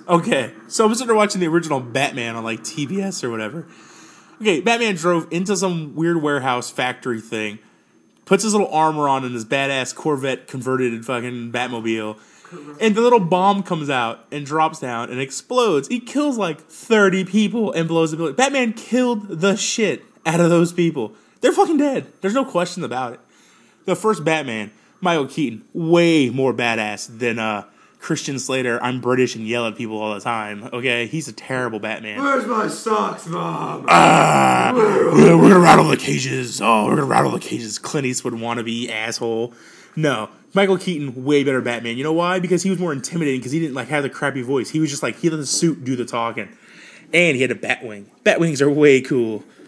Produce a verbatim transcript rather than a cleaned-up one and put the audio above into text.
Okay, so I'm sitting there watching the original Batman on like T B S or whatever. Okay, Batman drove into some weird warehouse factory thing, puts his little armor on in his badass Corvette converted fucking Batmobile, and the little bomb comes out and drops down and explodes. He kills like thirty people and blows the building. Batman killed the shit out of those people. They're fucking dead. There's no question about it. The first Batman, Michael Keaton, way more badass than uh, Christian Slater. I'm British and yell at people all the time. Okay, he's a terrible Batman. Where's my socks, Mom? Ah, uh, we're, we're gonna rattle the cages. Oh, we're gonna rattle the cages. Clint Eastwood wannabe asshole. No, Michael Keaton, way better Batman. You know why? Because he was more intimidating. Because he didn't like have the crappy voice. He was just like he let the suit do the talking, and he had a Batwing. Batwings are way cool.